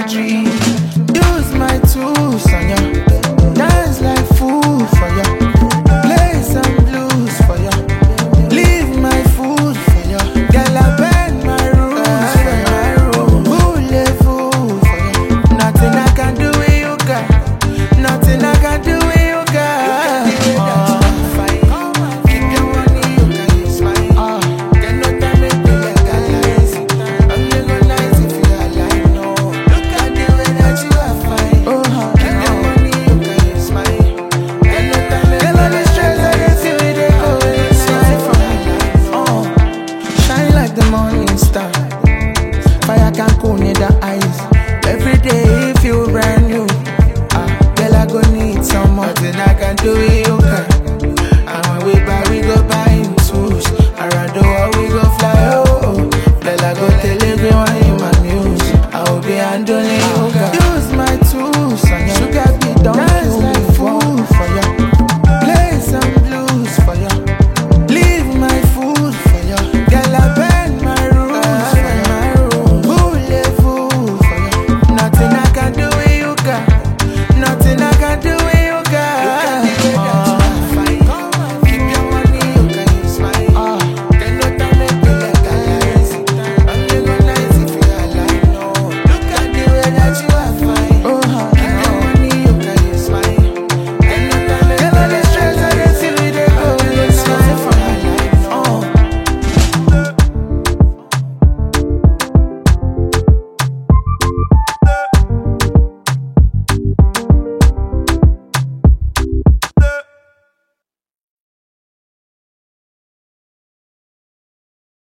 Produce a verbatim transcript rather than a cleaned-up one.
dream. Use my tools on ya. Dance like fool for ya. Play some blues for ya. Leave my food for ya. Girl, I bend my rules for ya. Voulez-vous for ya. Nothing I can do with you, girl. Nothing I can do with you, girl. Uh, Keep your money, you can use mine. Uh, Get no time, make me legalize. Only go nice if you are like no. Look at the way that you are fine. Keep your money, you can use mine. Get no time, make me legalize. I can see where they go, it's right from me. Uh, Shine like the morning star. Fire can cool near the eyes. Every day feel brand new. Ah, girl, I go need some more. Nothing I can do it.